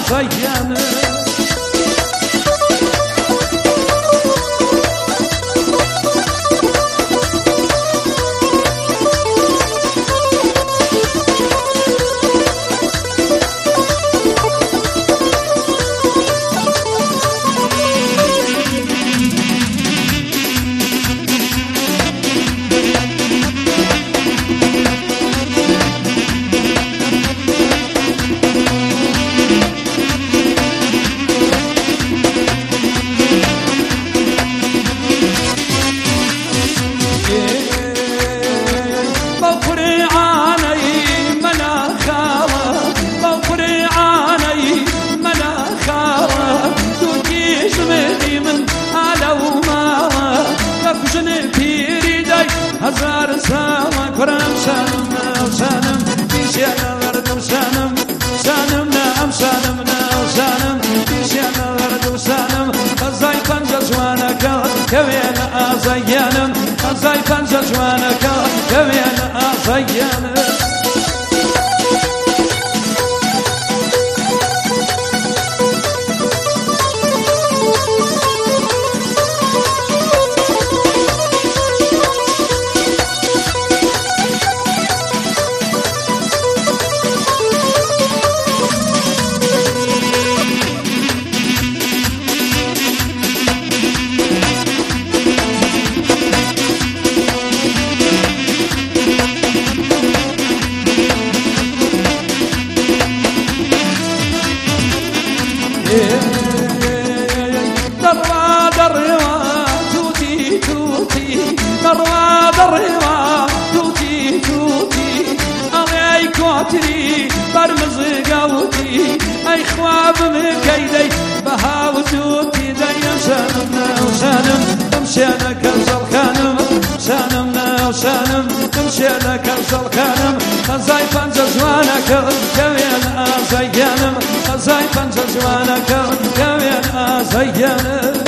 azayyanı. هزار ساوى كرم سالم سالم بيشينا وردم سالم سالم نعم سالم نعم سالم بيشينا وردم سالم خزاي فنجا جوانك كوين أزيانم خزاي فنجا جوانك كوين أزيانم دروا دروا توتي توتي دروا دروا توتي توتي علي كوتري برمز قوتي اي خواب مكيدي بها وتوتي دايم سالم وسالم امشي انا كنزل خانم سالم وسالم امشي انا كنزل خانم خزاي فنجا جوانك كوين ازيانم خزاي فنجا جوانك كوين ازيانم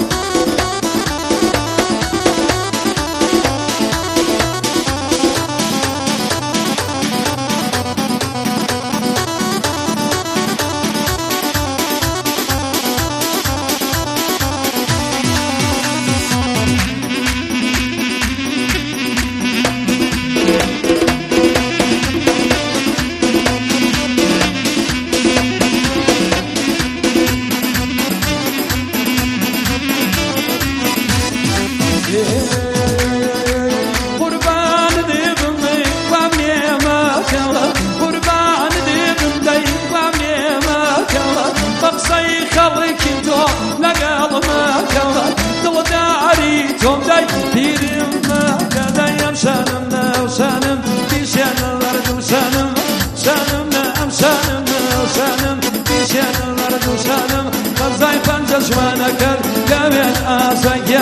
قربان ديبم وامني ما كلا قربان ديبم داي وامني ما كلا بقصي خلك انتو لقال ما كلا دل داري توم داي ديرم ما كلا يم سالم وسالم بيشان الارض وسالم سالم نعم سالم وسالم بيشان الارض وسالم قصي فنجا جوانك كوين ازاي